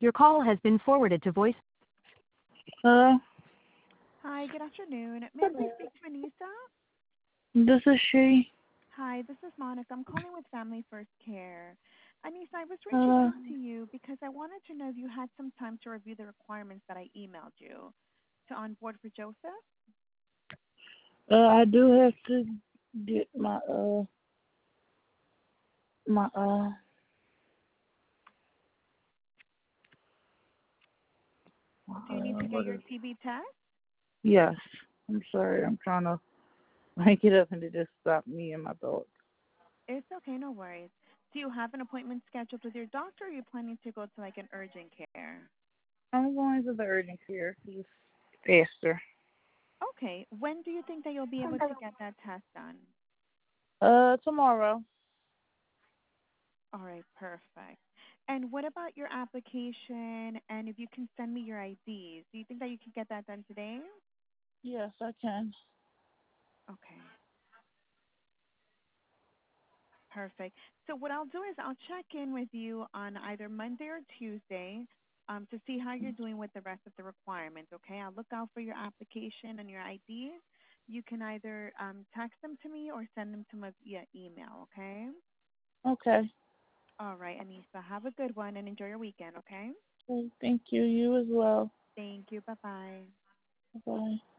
Your call has been forwarded to voice. Hi, good afternoon. May I please speak to Anissa? This is she. Hi, this is Monica. I'm calling with Family First Care. Anissa, I was reaching Uh, out to you because I wanted to know if you had some time to review the requirements that I emailed you to onboard for Joseph. I do have to get my my Do you need to get what your is? TB test? Yes. I'm sorry. I'm trying to make it up and it just stopped me in my thoughts. It's okay, no worries. Do you have an appointment scheduled with your doctor, or are you planning to go to like an urgent care? I'm going to the urgent care 'cause it's faster. Okay, when do you think that you'll be able to get that test done? Tomorrow. All right, perfect. And what about your application? And if you can send me your IDs, do you think that you can get that done today? Yes, I can. Okay, perfect. So what I'll do is I'll check in with you on either Monday or Tuesday to see how you're doing with the rest of the requirements, okay? I'll look out for your application and your IDs. You can either text them to me or send them to me via email, okay? Okay. All right, Anissa, have a good one and enjoy your weekend, okay? Okay, thank you. You as well. Thank you. Bye-bye. Bye.